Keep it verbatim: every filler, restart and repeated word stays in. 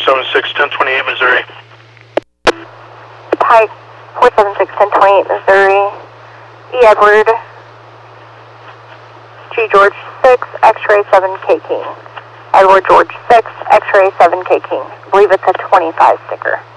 seven six, ten twenty-eight, Missouri. Pike, four seven six, ten twenty-eight, Missouri. E. Edward, G. George six, X-ray seven K King. Edward George six, X-ray seven K King. I believe it's a twenty-five sticker.